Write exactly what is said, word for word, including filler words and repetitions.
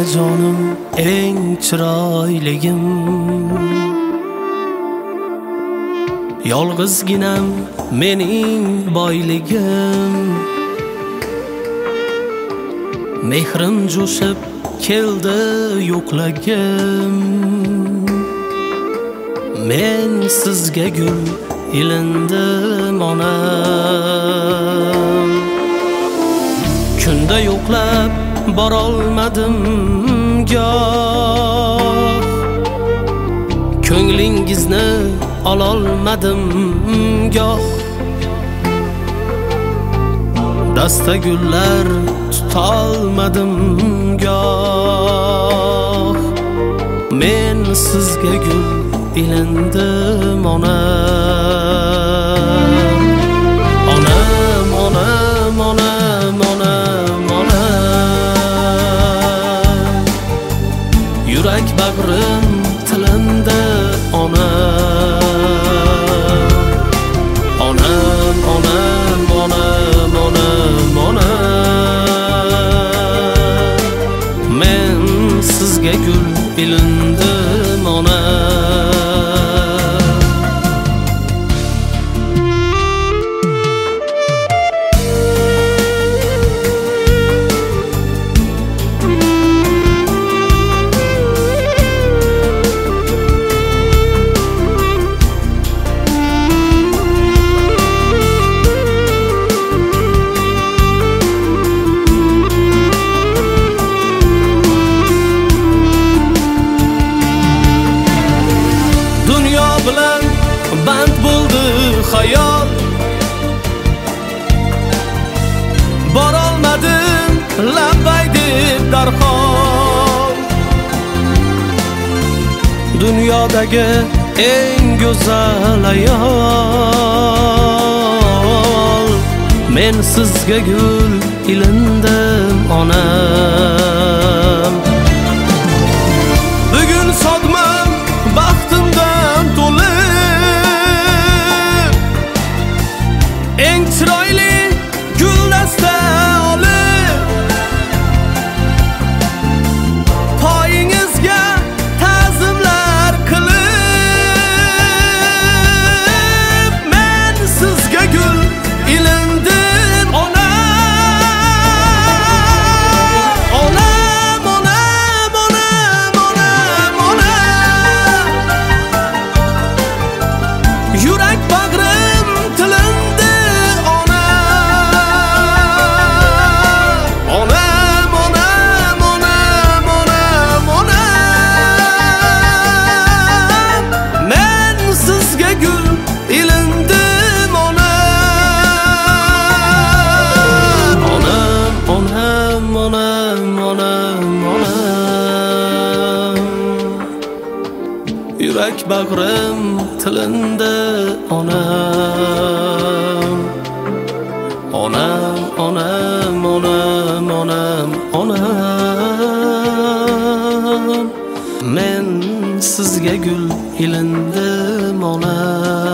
jonim eng chiroyligim. Yolg'izginam mening boyligim. Mehrim jo'shib keldi yo'qlagim. Men sizga gul ilindim onam. Kunda yo'qlab borolmadim goh. Ko'nglingizni ololmadim goh. Dasta gullar tutolmadim goh. Men sizga gul ilindim onam. Onam, onam, onam, onam, onam. Yurak bag'rim tilindi onam. Onam, onam, onam, onam, onam. Men sizga gul ilindim onam. Bilan band bo'ldi xayol. Borolmadim labbay deb darhol. Dunyodagi eng go'zal ayol. Men sizga gul ilindim onam. Bugun sog'man baxtimdan to'lib, eng chiroyli guldasta olib, poyingizga ta'zimlar qilib, men sizga gul ilindim onam. Onam, onam, onam, onam, onam. Yurak bag'rim tilindi onam. Onam, onam, onam, onam, onam. Men sizga gul ilindim onam. Onam, onam, onam, onam, onam. Yurak bag'rim tilindi onam. Onam, onam, onam, onam, onam. Men sizga gul ilindim onam.